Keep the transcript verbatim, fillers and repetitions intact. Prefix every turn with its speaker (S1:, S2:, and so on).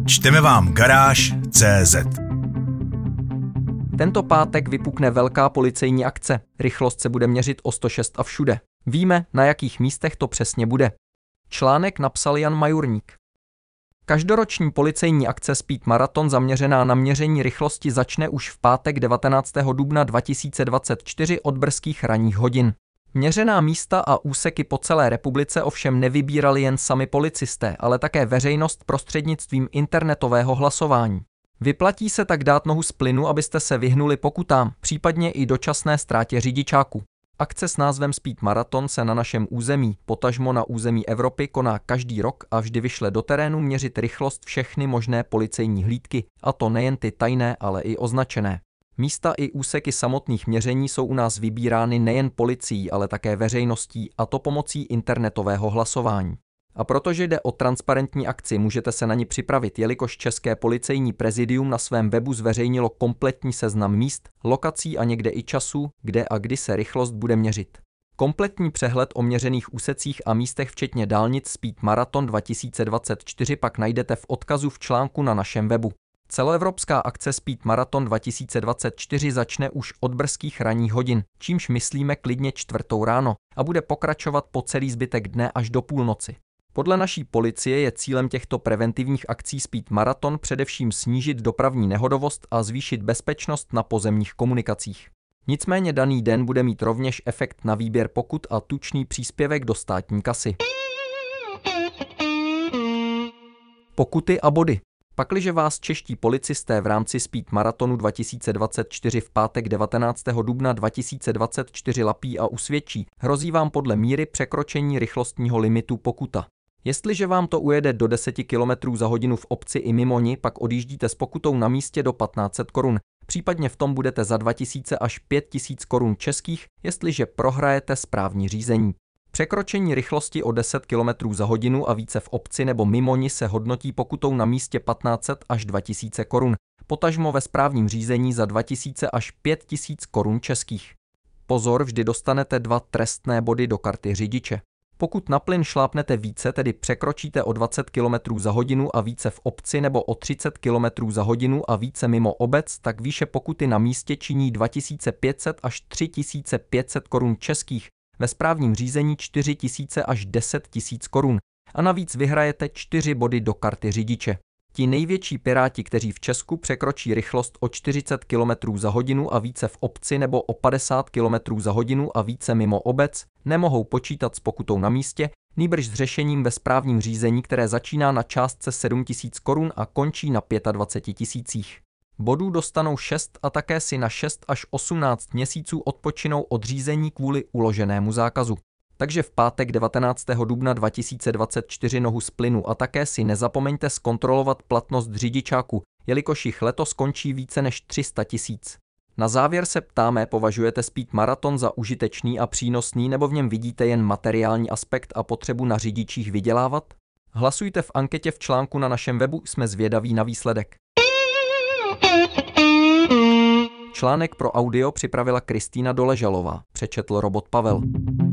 S1: Čteme vám garáž tečka cé zet.
S2: Tento pátek vypukne velká policejní akce. Rychlost se bude měřit o sto šest a všude. Víme, na jakých místech to přesně bude. Článek napsal Jan Majurník. Každoroční policejní akce Speed Marathon zaměřená na měření rychlosti začne už v pátek devatenáctého dubna dva tisíce dvacet čtyři od brzkých ranních hodin. Měřená místa a úseky po celé republice ovšem nevybírali jen sami policisté, ale také veřejnost prostřednictvím internetového hlasování. Vyplatí se tak dát nohu z plynu, abyste se vyhnuli pokutám, případně i dočasné ztrátě řidičáku. Akce s názvem Speed Marathon se na našem území, potažmo na území Evropy, koná každý rok a vždy vyšle do terénu měřit rychlost všechny možné policejní hlídky, a to nejen ty tajné, ale i označené. Místa i úseky samotných měření jsou u nás vybírány nejen policií, ale také veřejností, a to pomocí internetového hlasování. A protože jde o transparentní akci, můžete se na ni připravit, jelikož České policejní prezidium na svém webu zveřejnilo kompletní seznam míst, lokací a někde i časů, kde a kdy se rychlost bude měřit. Kompletní přehled o měřených úsecích a místech včetně dálnic Speed Marathon dva tisíce dvacet čtyři pak najdete v odkazu v článku na našem webu. Celoevropská akce Speed Marathon dva tisíce dvacet čtyři začne už od brzkých ranních hodin, čímž myslíme klidně čtvrtou ráno, a bude pokračovat po celý zbytek dne až do půlnoci. Podle naší policie je cílem těchto preventivních akcí Speed Marathon především snížit dopravní nehodovost a zvýšit bezpečnost na pozemních komunikacích. Nicméně daný den bude mít rovněž efekt na výběr pokut a tučný příspěvek do státní kasy. Pokuty a body. Pakliže vás čeští policisté v rámci Speed Marathonu dva tisíce dvacet čtyři v pátek devatenáctého dubna dva tisíce dvacet čtyři lapí a usvědčí, hrozí vám podle míry překročení rychlostního limitu pokuta. Jestliže vám to ujede do deset kilometrů za hodinu v obci i mimo ni, pak odjíždíte s pokutou na místě do patnáct set korun. Případně v tom budete za dva tisíce až pět tisíc korun českých, jestliže prohrajete správní řízení. Překročení rychlosti o deset kilometrů za hodinu a více v obci nebo mimo ni se hodnotí pokutou na místě patnáct set až dva tisíce korun, potažmo ve správním řízení za dva tisíce až pět tisíc korun českých. Pozor, vždy dostanete dva trestné body do karty řidiče. Pokud na plyn šlápnete více, tedy překročíte o dvacet kilometrů za hodinu a více v obci nebo o třicet kilometrů za hodinu a více mimo obec, tak výše pokuty na místě činí dva tisíce pět set až tři tisíce pět set korun českých, ve správním řízení čtyři tisíce až deset tisíc korun a navíc vyhrajete čtyři body do karty řidiče. Ti největší piráti, kteří v Česku překročí rychlost o čtyřicet kilometrů za hodinu a více v obci nebo o padesát kilometrů za hodinu a více mimo obec, nemohou počítat s pokutou na místě, nýbrž s řešením ve správním řízení, které začíná na částce sedm tisíc korun a končí na dvacet pět tisících. Bodů dostanou šest a také si na šest až osmnáct měsíců odpočinou od řízení kvůli uloženému zákazu. Takže v pátek devatenáctého dubna dva tisíce dvacet čtyři nohu z plynu a také si nezapomeňte zkontrolovat platnost řidičáku, jelikož jich letos končí více než tři sta tisíc. Na závěr se ptáme, považujete Speed Marathon za užitečný a přínosný, nebo v něm vidíte jen materiální aspekt a potřebu na řidičích vydělávat? Hlasujte v anketě v článku na našem webu, jsme zvědaví na výsledek. Článek pro audio připravila Kristýna Doležalová, přečetl Robot Pavel.